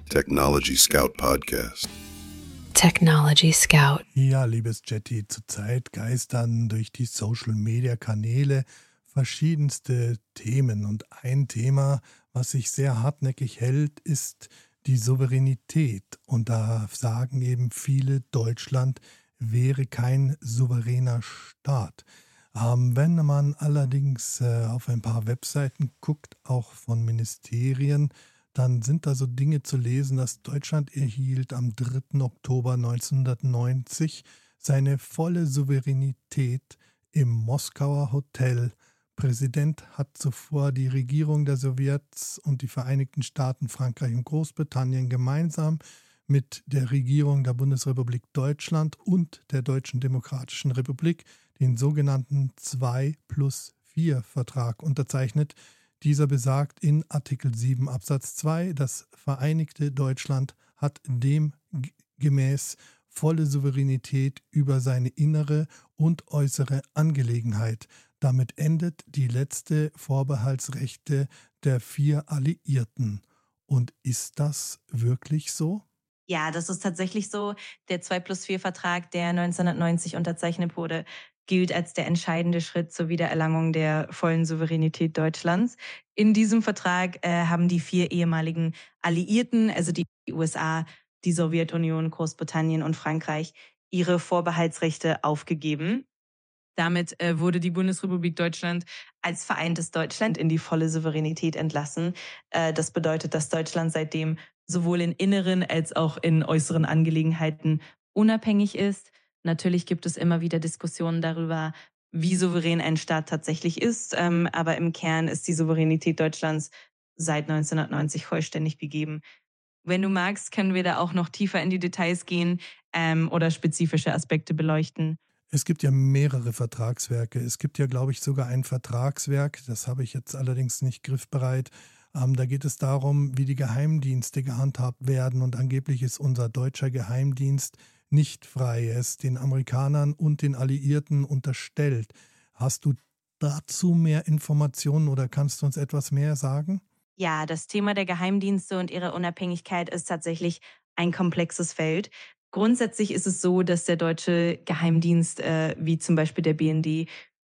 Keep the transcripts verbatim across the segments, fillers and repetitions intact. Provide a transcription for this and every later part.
Technology Scout Podcast. Technology Scout. Ja, liebes Jetty, zurzeit geistern durch die Social-Media-Kanäle verschiedenste Themen. Und ein Thema, was sich sehr hartnäckig hält, ist die Souveränität. Und da sagen eben viele, Deutschland wäre kein souveräner Staat. Ähm, wenn man allerdings äh, auf ein paar Webseiten guckt, auch von Ministerien, dann sind da so Dinge zu lesen, dass Deutschland erhielt am dritten Oktober neunzehnhundertneunzig seine volle Souveränität im Moskauer Hotel. Präsident hat zuvor die Regierung der Sowjets und die Vereinigten Staaten Frankreich und Großbritannien gemeinsam mit der Regierung der Bundesrepublik Deutschland und der Deutschen Demokratischen Republik den sogenannten zwei plus vier Vertrag unterzeichnet. Dieser besagt in Artikel sieben Absatz zwei, das Vereinigte Deutschland hat demgemäß volle Souveränität über seine innere und äußere Angelegenheit. Damit endet die letzte Vorbehaltsrechte der vier Alliierten. Und ist das wirklich so? Ja, das ist tatsächlich so. Der zwei plus vier Vertrag, der neunzehnhundertneunzig unterzeichnet wurde, gilt als der entscheidende Schritt zur Wiedererlangung der vollen Souveränität Deutschlands. In diesem Vertrag äh, haben die vier ehemaligen Alliierten, also die U S A, die Sowjetunion, Großbritannien und Frankreich, ihre Vorbehaltsrechte aufgegeben. Damit äh, wurde die Bundesrepublik Deutschland als vereintes Deutschland in die volle Souveränität entlassen. Äh, das bedeutet, dass Deutschland seitdem sowohl in inneren als auch in äußeren Angelegenheiten unabhängig ist. Natürlich gibt es immer wieder Diskussionen darüber, wie souverän ein Staat tatsächlich ist. Ähm, aber im Kern ist die Souveränität Deutschlands seit neunzehnhundertneunzig vollständig gegeben. Wenn du magst, können wir da auch noch tiefer in die Details gehen ähm, oder spezifische Aspekte beleuchten. Es gibt ja mehrere Vertragswerke. Es gibt ja, glaube ich, sogar ein Vertragswerk, das habe ich jetzt allerdings nicht griffbereit. Ähm, da geht es darum, wie die Geheimdienste gehandhabt werden. Und angeblich ist unser deutscher Geheimdienst nicht frei. Er ist den Amerikanern und den Alliierten unterstellt. Hast du dazu mehr Informationen oder kannst du uns etwas mehr sagen? Ja, das Thema der Geheimdienste und ihrer Unabhängigkeit ist tatsächlich ein komplexes Feld. Grundsätzlich ist es so, dass der deutsche Geheimdienst, äh, wie zum Beispiel der B N D,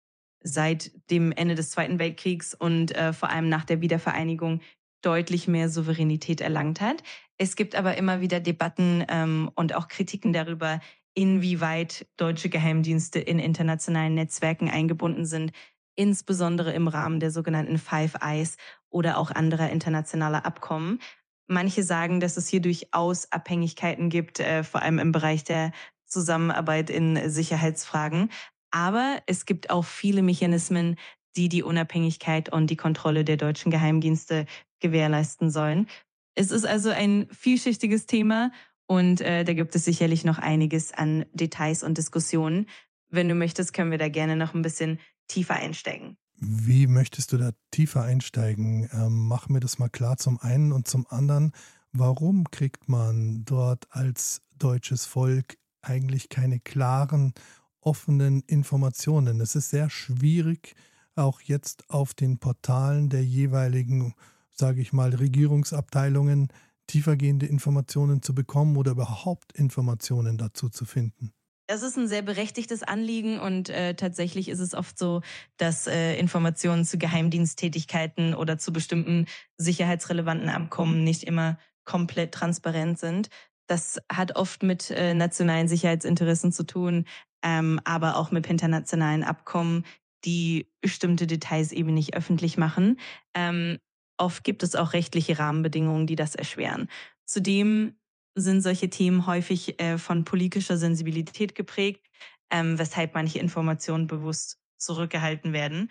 seit dem Ende des Zweiten Weltkriegs und äh, vor allem nach der Wiedervereinigung deutlich mehr Souveränität erlangt hat. Es gibt aber immer wieder Debatten ähm, und auch Kritiken darüber, inwieweit deutsche Geheimdienste in internationalen Netzwerken eingebunden sind, insbesondere im Rahmen der sogenannten Five Eyes oder auch anderer internationaler Abkommen. Manche sagen, dass es hier durchaus Abhängigkeiten gibt, äh, vor allem im Bereich der Zusammenarbeit in Sicherheitsfragen. Aber es gibt auch viele Mechanismen, die die Unabhängigkeit und die Kontrolle der deutschen Geheimdienste gewährleisten sollen. Es ist also ein vielschichtiges Thema und äh, da gibt es sicherlich noch einiges an Details und Diskussionen. Wenn du möchtest, können wir da gerne noch ein bisschen tiefer einsteigen. Wie möchtest du da tiefer einsteigen? Ähm, mach mir das mal klar zum einen und zum anderen. Warum kriegt man dort als deutsches Volk eigentlich keine klaren, offenen Informationen? Es ist sehr schwierig, auch jetzt auf den Portalen der jeweiligen, sage ich mal, Regierungsabteilungen tiefergehende Informationen zu bekommen oder überhaupt Informationen dazu zu finden. Das ist ein sehr berechtigtes Anliegen und äh, tatsächlich ist es oft so, dass äh, Informationen zu Geheimdiensttätigkeiten oder zu bestimmten sicherheitsrelevanten Abkommen nicht immer komplett transparent sind. Das hat oft mit äh, nationalen Sicherheitsinteressen zu tun, ähm, aber auch mit internationalen Abkommen, die bestimmte Details eben nicht öffentlich machen. Ähm, oft gibt es auch rechtliche Rahmenbedingungen, die das erschweren. Zudem sind solche Themen häufig äh, von politischer Sensibilität geprägt, ähm, weshalb manche Informationen bewusst zurückgehalten werden.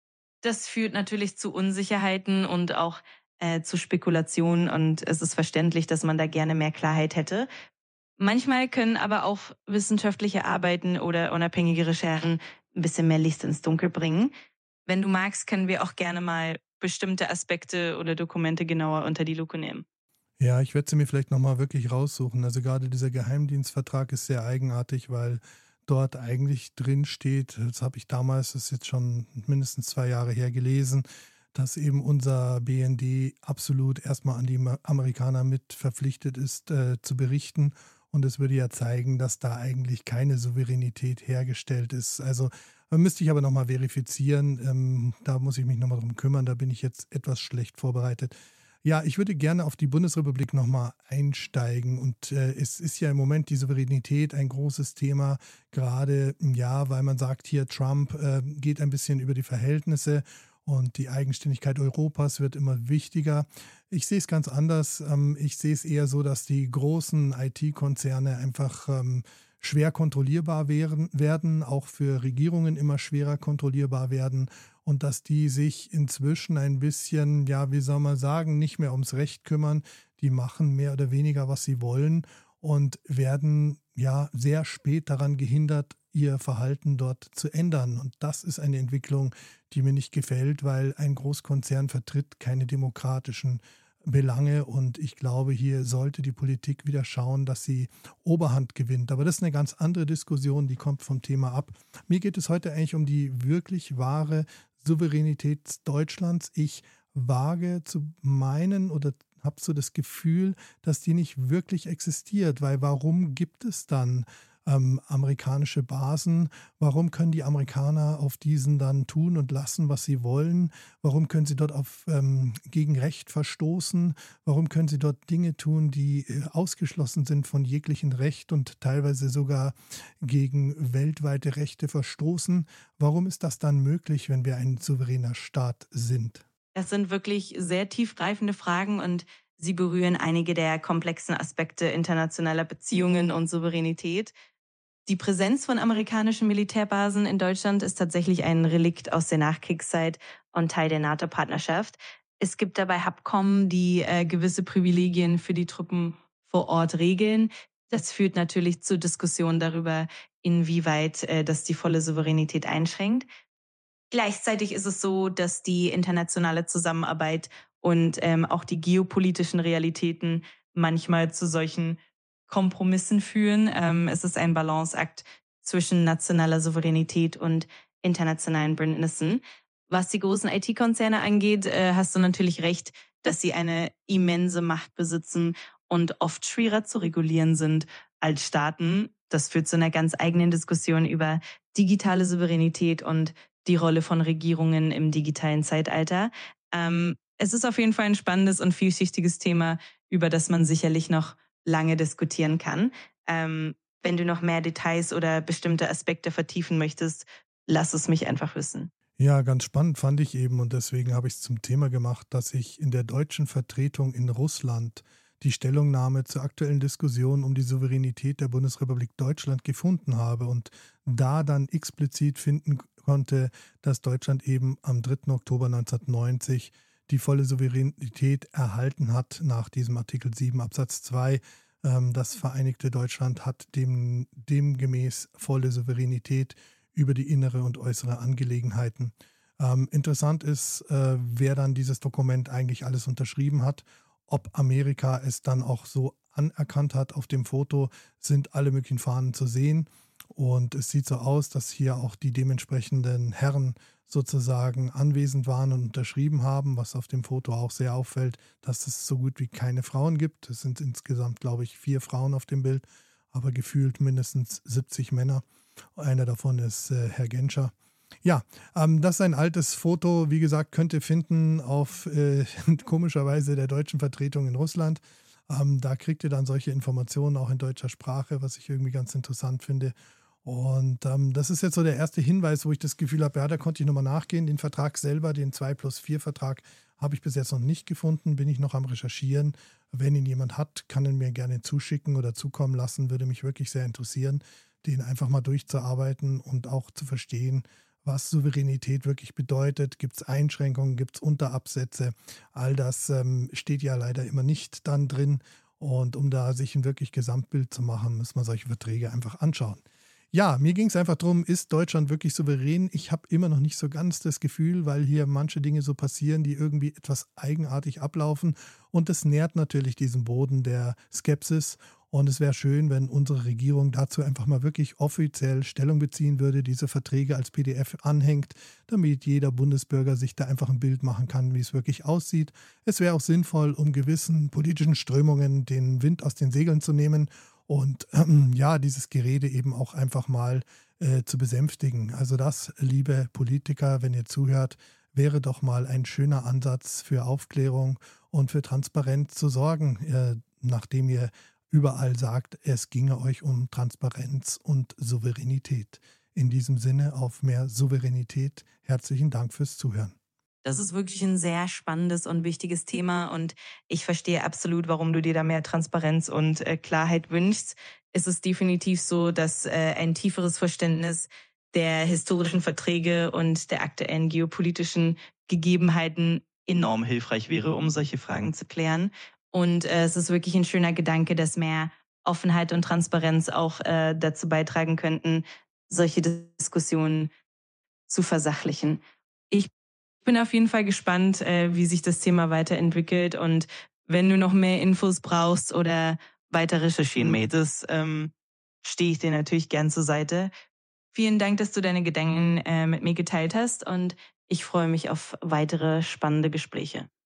Das führt natürlich zu Unsicherheiten und auch äh, zu Spekulationen und es ist verständlich, dass man da gerne mehr Klarheit hätte. Manchmal können aber auch wissenschaftliche Arbeiten oder unabhängige Recherchen ein bisschen mehr Licht ins Dunkel bringen. Wenn du magst, können wir auch gerne mal bestimmte Aspekte oder Dokumente genauer unter die Lupe nehmen. Ja, ich werde sie mir vielleicht nochmal wirklich raussuchen. Also gerade dieser Geheimdienstvertrag ist sehr eigenartig, weil dort eigentlich drin steht, das habe ich damals, das ist jetzt schon mindestens zwei Jahre her gelesen, dass eben unser B N D absolut erstmal an die Amerikaner mit verpflichtet ist, äh, zu berichten. Und es würde ja zeigen, dass da eigentlich keine Souveränität hergestellt ist. Also müsste ich aber nochmal verifizieren. Ähm, da muss ich mich nochmal drum kümmern. Da bin ich jetzt etwas schlecht vorbereitet. Ja, ich würde gerne auf die Bundesrepublik nochmal einsteigen. Und äh, es ist ja im Moment die Souveränität ein großes Thema, gerade ja, weil man sagt, hier Trump äh, geht ein bisschen über die Verhältnisse und die Eigenständigkeit Europas wird immer wichtiger. Ich sehe es ganz anders. Ähm, ich sehe es eher so, dass die großen I T-Konzerne einfach ähm, schwer kontrollierbar werden, werden, auch für Regierungen immer schwerer kontrollierbar werden und dass die sich inzwischen ein bisschen, ja, wie soll man sagen, nicht mehr ums Recht kümmern. Die machen mehr oder weniger, was sie wollen und werden ja sehr spät daran gehindert, ihr Verhalten dort zu ändern. Und das ist eine Entwicklung, die mir nicht gefällt, weil ein Großkonzern vertritt keine demokratischen Belange und ich glaube, hier sollte die Politik wieder schauen, dass sie Oberhand gewinnt. Aber das ist eine ganz andere Diskussion, die kommt vom Thema ab. Mir geht es heute eigentlich um die wirklich wahre Souveränität Deutschlands. Ich wage zu meinen oder habe so das Gefühl, dass die nicht wirklich existiert, weil warum gibt es dann ähm, amerikanische Basen? Warum können die Amerikaner auf diesen dann tun und lassen, was sie wollen? Warum können sie dort auf, ähm, gegen Recht verstoßen? Warum können sie dort Dinge tun, die äh, ausgeschlossen sind von jeglichem Recht und teilweise sogar gegen weltweite Rechte verstoßen? Warum ist das dann möglich, wenn wir ein souveräner Staat sind? Das sind wirklich sehr tiefgreifende Fragen und sie berühren einige der komplexen Aspekte internationaler Beziehungen und Souveränität. Die Präsenz von amerikanischen Militärbasen in Deutschland ist tatsächlich ein Relikt aus der Nachkriegszeit und Teil der NATO-Partnerschaft. Es gibt dabei Habkommen, die äh, gewisse Privilegien für die Truppen vor Ort regeln. Das führt natürlich zu Diskussionen darüber, inwieweit äh, das die volle Souveränität einschränkt. Gleichzeitig ist es so, dass die internationale Zusammenarbeit und ähm, auch die geopolitischen Realitäten manchmal zu solchen Kompromissen führen. Ähm, es ist ein Balanceakt zwischen nationaler Souveränität und internationalen Bündnissen. Was die großen I T-Konzerne angeht, äh, hast du natürlich recht, dass sie eine immense Macht besitzen und oft schwerer zu regulieren sind als Staaten. Das führt zu einer ganz eigenen Diskussion über digitale Souveränität und die Rolle von Regierungen im digitalen Zeitalter. Ähm, es ist auf jeden Fall ein spannendes und vielschichtiges Thema, über das man sicherlich noch lange diskutieren kann. Ähm, wenn du noch mehr Details oder bestimmte Aspekte vertiefen möchtest, lass es mich einfach wissen. Ja, ganz spannend fand ich eben und deswegen habe ich es zum Thema gemacht, dass ich in der deutschen Vertretung in Russland die Stellungnahme zur aktuellen Diskussion um die Souveränität der Bundesrepublik Deutschland gefunden habe und da dann explizit finden konnte, dass Deutschland eben am dritten Oktober neunzehnhundertneunzig die volle Souveränität erhalten hat nach diesem Artikel sieben Absatz zwei. Ähm, das Vereinigte Deutschland hat dem, demgemäß volle Souveränität über die innere und äußere Angelegenheiten. Ähm, interessant ist, äh, wer dann dieses Dokument eigentlich alles unterschrieben hat. Ob Amerika es dann auch so anerkannt hat. Auf dem Foto sind alle möglichen Fahnen zu sehen. Und es sieht so aus, dass hier auch die dementsprechenden Herren sozusagen anwesend waren und unterschrieben haben, was auf dem Foto auch sehr auffällt, dass es so gut wie keine Frauen gibt. Es sind insgesamt, glaube ich, vier Frauen auf dem Bild, aber gefühlt mindestens siebzig Männer. Einer davon ist äh, Herr Genscher. Ja, ähm, das ist ein altes Foto, wie gesagt, könnt ihr finden auf äh, komischerweise der deutschen Vertretung in Russland. Ähm, da kriegt ihr dann solche Informationen auch in deutscher Sprache, was ich irgendwie ganz interessant finde. Und ähm, das ist jetzt so der erste Hinweis, wo ich das Gefühl habe, ja, da konnte ich nochmal nachgehen. Den Vertrag selber, den zwei plus vier Vertrag, habe ich bis jetzt noch nicht gefunden, bin ich noch am Recherchieren. Wenn ihn jemand hat, kann ihn mir gerne zuschicken oder zukommen lassen, würde mich wirklich sehr interessieren, den einfach mal durchzuarbeiten und auch zu verstehen, was Souveränität wirklich bedeutet. Gibt es Einschränkungen, gibt es Unterabsätze? All das ähm, steht ja leider immer nicht dann drin. Und um da sich ein wirklich Gesamtbild zu machen, muss man solche Verträge einfach anschauen. Ja, mir ging es einfach darum, ist Deutschland wirklich souverän? Ich habe immer noch nicht so ganz das Gefühl, weil hier manche Dinge so passieren, die irgendwie etwas eigenartig ablaufen. Und das nährt natürlich diesen Boden der Skepsis. Und es wäre schön, wenn unsere Regierung dazu einfach mal wirklich offiziell Stellung beziehen würde, diese Verträge als P D F anhängt, damit jeder Bundesbürger sich da einfach ein Bild machen kann, wie es wirklich aussieht. Es wäre auch sinnvoll, um gewissen politischen Strömungen den Wind aus den Segeln zu nehmen und ähm, ja, dieses Gerede eben auch einfach mal äh, zu besänftigen. Also das, liebe Politiker, wenn ihr zuhört, wäre doch mal ein schöner Ansatz für Aufklärung und für Transparenz zu sorgen, äh, nachdem ihr überall sagt, es ginge euch um Transparenz und Souveränität. In diesem Sinne auf mehr Souveränität. Herzlichen Dank fürs Zuhören. Das ist wirklich ein sehr spannendes und wichtiges Thema und ich verstehe absolut, warum du dir da mehr Transparenz und äh, Klarheit wünschst. Es ist definitiv so, dass äh, ein tieferes Verständnis der historischen Verträge und der aktuellen geopolitischen Gegebenheiten enorm hilfreich wäre, um solche Fragen zu klären. Und äh, es ist wirklich ein schöner Gedanke, dass mehr Offenheit und Transparenz auch äh, dazu beitragen könnten, solche Diskussionen zu versachlichen. Ich bin auf jeden Fall gespannt, äh, wie sich das Thema weiterentwickelt. Und wenn du noch mehr Infos brauchst oder weiter recherchieren möchtest, ähm, stehe ich dir natürlich gern zur Seite. Vielen Dank, dass du deine Gedanken äh, mit mir geteilt hast und ich freue mich auf weitere spannende Gespräche.